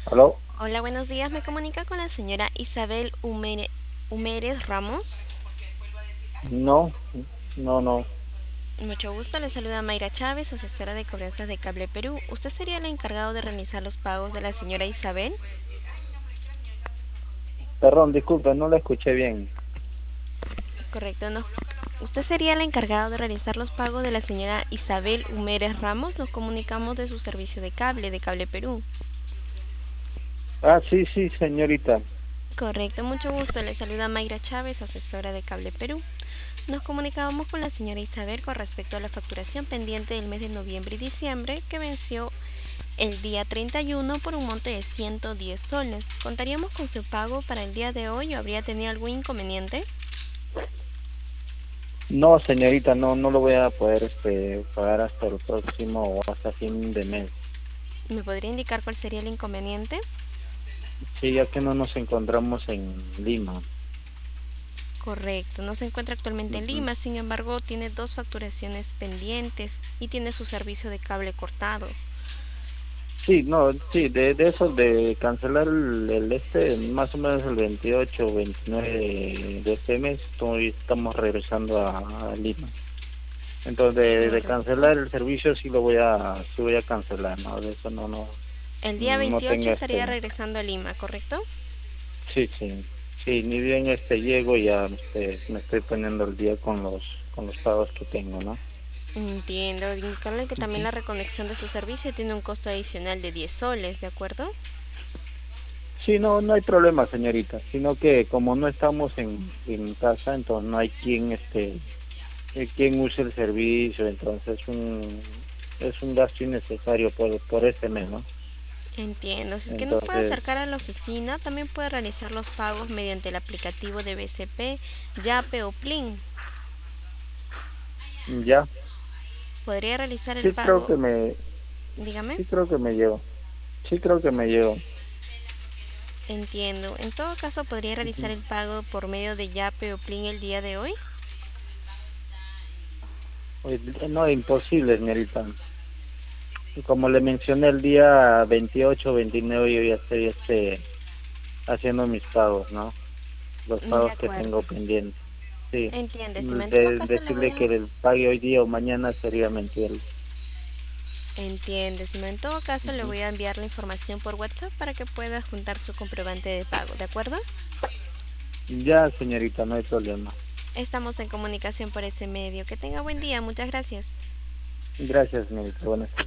¿Aló? Hola, buenos días. Me comunica con la señora Isabel Humérez Ramos. No, no. Mucho gusto. Le saluda Mayra Chávez, asesora de cobranzas de Cable Perú. ¿Usted sería el encargado de realizar los pagos de la señora Isabel? Perdón, disculpe, no la escuché bien. Correcto, no. ¿Usted sería el encargado de realizar los pagos de la señora Isabel Humérez Ramos? Nos comunicamos de su servicio de Cable Perú. Ah, sí, sí, señorita. Correcto, mucho gusto. Le saluda Mayra Chávez, asesora de Cable Perú. Nos comunicábamos con la señora Isabel con respecto a la facturación pendiente del mes de noviembre y diciembre que venció el día 31 por un monte de 110 soles. ¿Contaríamos con su pago para el día de hoy o habría tenido algún inconveniente? No, señorita, no lo voy a poder pagar hasta el próximo o hasta fin de mes. ¿Me podría indicar cuál sería el inconveniente? Sí, ya que no nos encontramos en Lima. Correcto, no se encuentra actualmente en Ujú. Lima, sin embargo tiene dos facturaciones pendientes y tiene su servicio de cable cortado. Sí, no, sí, de eso de cancelar más o menos el 28 o 29 de este mes, estamos regresando a Lima. Entonces, de Correcto. cancelar el servicio sí voy a cancelar, ¿no? De eso El día no 28 tenga estaría regresando a Lima, ¿correcto? sí, sí, sí, ni bien llego ya me estoy poniendo el día con los pagos que tengo, ¿no? Entiendo. Indicarle que también Ujú. la reconexión de su servicio tiene un costo adicional de 10 soles, ¿de acuerdo? Sí, no hay problema, señorita, sino que como no estamos en casa, entonces no hay quien use el servicio, entonces es un gasto innecesario por este mes, ¿no? Entiendo. Si es que no puede Entonces, acercar a la oficina, también puede realizar los pagos mediante el aplicativo de BCP, Yape o Plin. ya, Podría realizar el sí creo pago, que me, dígame. sí creo que me llevo, sí creo que me llevo. Entiendo. En todo caso, podría realizar Ujú. el pago por medio de Yape o Plin el día de hoy. Oye, no, imposible, señorita. Como le mencioné el día 28 29 yo ya estoy haciendo mis pagos, ¿no? Los De pagos que tengo acuerdo. pendientes. Sí, Entiende. Si en todo caso le voy decirle a... que el pague hoy día o mañana sería mentirle. Entiende. Si en todo caso le Ujú. voy a enviar la información por WhatsApp para que pueda juntar su comprobante de pago, ¿de acuerdo? Ya, señorita, no hay problema. Estamos en comunicación por ese medio. Que tenga buen día. Muchas gracias. Gracias, señorita. Buenas tardes.